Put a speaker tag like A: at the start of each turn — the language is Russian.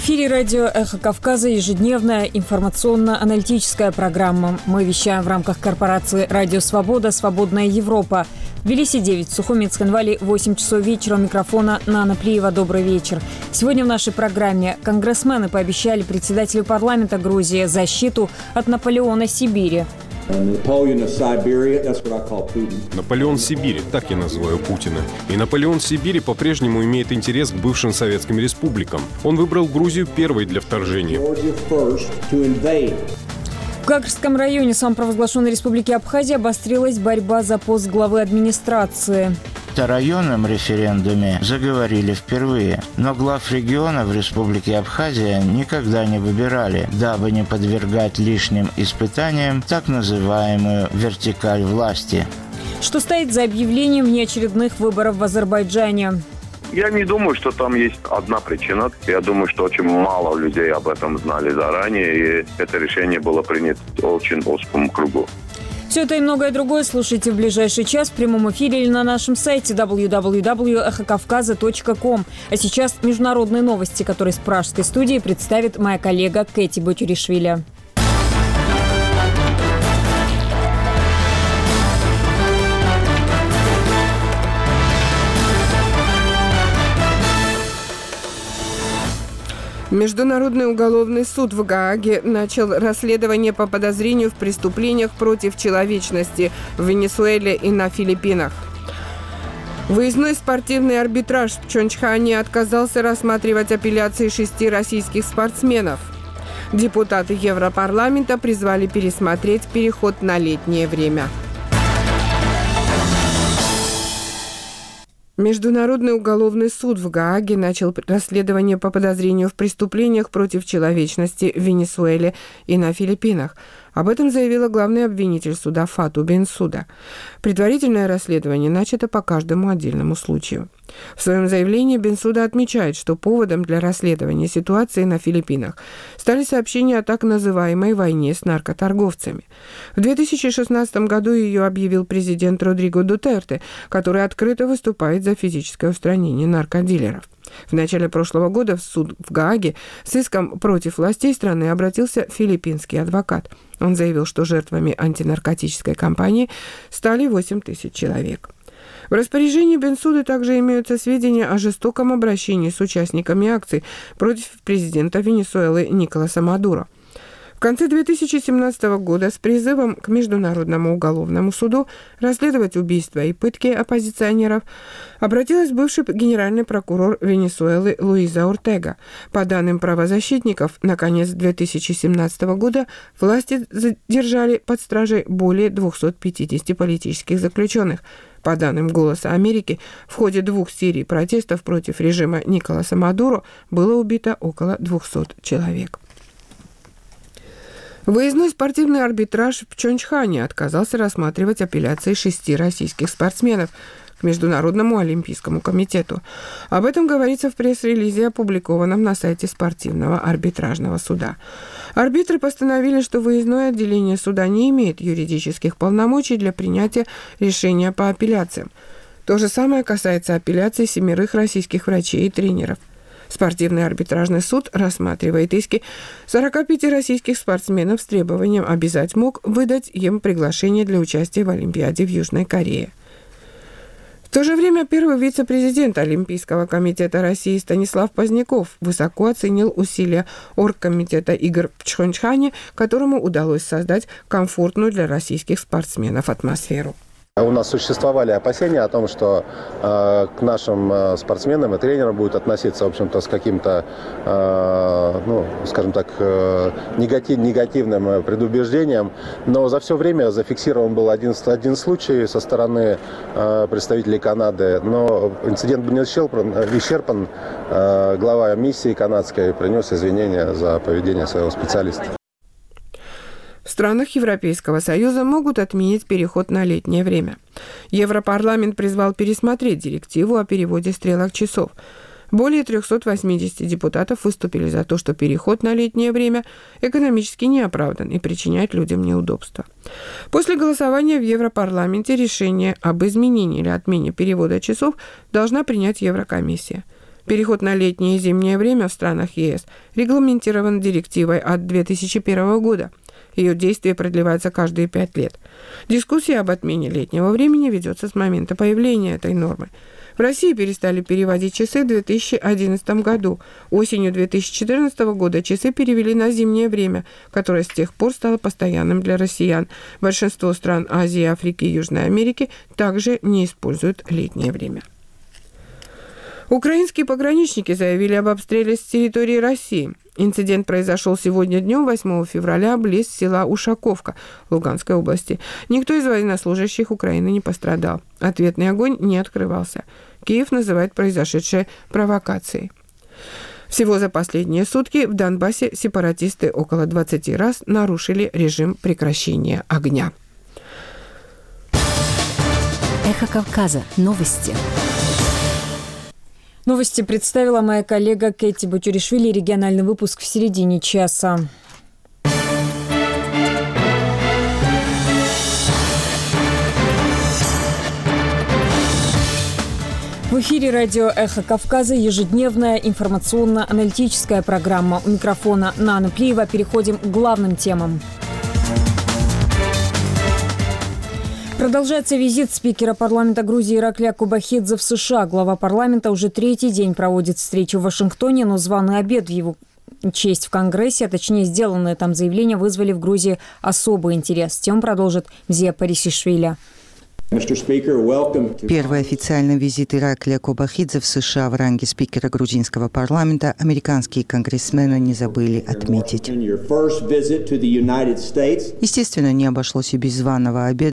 A: эфире радио «Эхо Кавказа» ежедневная информационно-аналитическая программа. Мы вещаем в рамках корпорации «Радио Свобода. Свободная Европа». В Тбилиси 9, в Сухуми и Цхинвале 8 часов вечера. У микрофона Нана Плиева. Добрый вечер. Сегодня в нашей программе конгрессмены пообещали председателю парламента Грузии защиту от Наполеона Сибири.
B: Наполеон Сибири, так я называю Путина. И Наполеон Сибири по-прежнему имеет интерес к бывшим советским республикам. Он выбрал Грузию первой для вторжения.
A: В Гагарском районе самопровозглашенной республики Абхазия обострилась борьба за пост главы администрации.
C: О районном референдуме заговорили впервые, но глав региона в Республике Абхазия никогда не выбирали, дабы не подвергать лишним испытаниям так называемую вертикаль власти.
A: Что стоит за объявлением внеочередных выборов в Азербайджане?
D: Я не думаю, что там есть одна причина. Я думаю, что очень мало людей об этом знали заранее, и это решение было принято в очень узком кругу.
A: Все это и многое другое слушайте в ближайший час в прямом эфире или на нашем сайте www.эхокавказа.ком. А сейчас международные новости, которые с пражской студии представит моя коллега Кэти Бутюришвили.
E: Международный уголовный суд в Гааге начал расследование по подозрению в преступлениях против человечности в Венесуэле и на Филиппинах. Выездной спортивный арбитраж в Пхенчхане отказался рассматривать апелляции 6 российских спортсменов. Депутаты Европарламента призвали пересмотреть переход на летнее время. Международный уголовный суд в Гааге начал расследование по подозрению в преступлениях против человечности в Венесуэле и на Филиппинах. Об этом заявила главный обвинитель суда Фату Бенсуда. Предварительное расследование начато по каждому отдельному случаю. В своем заявлении Бенсуда отмечает, что поводом для расследования ситуации на Филиппинах стали сообщения о так называемой войне с наркоторговцами. В 2016 году ее объявил президент Родриго Дутерте, который открыто выступает за физическое устранение наркодилеров. В начале прошлого года в суд в Гааге с иском против властей страны обратился филиппинский адвокат. Он заявил, что жертвами антинаркотической кампании стали 8 тысяч человек. В распоряжении Бенсуды также имеются сведения о жестоком обращении с участниками акций против президента Венесуэлы Николаса Мадуро. В конце 2017 года с призывом к Международному уголовному суду расследовать убийства и пытки оппозиционеров обратилась бывший генеральный прокурор Венесуэлы Луиза Ортега. По данным правозащитников, на конец 2017 года власти задержали под стражей более 250 политических заключенных. По данным «Голоса Америки», в ходе 2 серий протестов против режима Николаса Мадуро было убито около 200 человек. Выездной спортивный арбитраж в Пхенчхане отказался рассматривать апелляции 6 российских спортсменов к Международному олимпийскому комитету. Об этом говорится в пресс-релизе, опубликованном на сайте спортивного арбитражного суда. Арбитры постановили, что выездное отделение суда не имеет юридических полномочий для принятия решения по апелляциям. То же самое касается апелляций 7 российских врачей и тренеров. Спортивный арбитражный суд рассматривает иски 45 российских спортсменов с требованием обязать МОК выдать им приглашение для участия в Олимпиаде в Южной Корее. В то же время первый вице-президент Олимпийского комитета России Станислав Поздняков высоко оценил усилия оргкомитета игр в Пхенчхане, которому удалось создать комфортную для российских спортсменов атмосферу.
F: У нас существовали опасения о том, что к нашим спортсменам и тренерам будут относиться, в общем-то, с каким-то, скажем так, негативным предубеждением. Но за все время зафиксирован был один случай со стороны представителей Канады. Но инцидент был не исчерпан. Глава миссии канадской принес извинения за поведение своего специалиста.
E: В странах Европейского Союза могут отменить переход на летнее время. Европарламент призвал пересмотреть директиву о переводе стрелок часов. Более 380 депутатов выступили за то, что переход на летнее время экономически не оправдан и причиняет людям неудобства. После голосования в Европарламенте решение об изменении или отмене перевода часов должна принять Еврокомиссия. Переход на летнее и зимнее время в странах ЕС регламентирован директивой от 2001 года. Ее действие продлевается каждые 5 лет. Дискуссия об отмене летнего времени ведется с момента появления этой нормы. В России перестали переводить часы в 2011 году. Осенью 2014 года часы перевели на зимнее время, которое с тех пор стало постоянным для россиян. Большинство стран Азии, Африки и Южной Америки также не используют летнее время. Украинские пограничники заявили об обстреле с территории России. Инцидент произошел сегодня днем, 8 февраля, близ села Ушаковка Луганской области. Никто из военнослужащих Украины не пострадал. Ответный огонь не открывался. Киев называет произошедшее провокацией. Всего за последние сутки в Донбассе сепаратисты около 20 раз нарушили режим прекращения огня.
G: Эхо Кавказа. Новости.
A: Новости представила моя коллега Кэти Бутюришвили. Региональный выпуск в середине часа. В эфире радио «Эхо Кавказа» ежедневная информационно-аналитическая программа. У микрофона Нана Плиева. Переходим к главным темам. Продолжается визит спикера парламента Грузии Ираклия Кобахидзе в США. Глава парламента уже 3-й день проводит встречу в Вашингтоне, но званый обед в его честь в Конгрессе, а точнее сделанные там заявления, вызвали в Грузии особый интерес. Тему продолжит Мзия Парисишвили.
H: Первый официальный визит Ираклия Кобахидзе в США в ранге спикера грузинского парламента американские конгрессмены не забыли отметить. Естественно, не обошлось и без званого обеда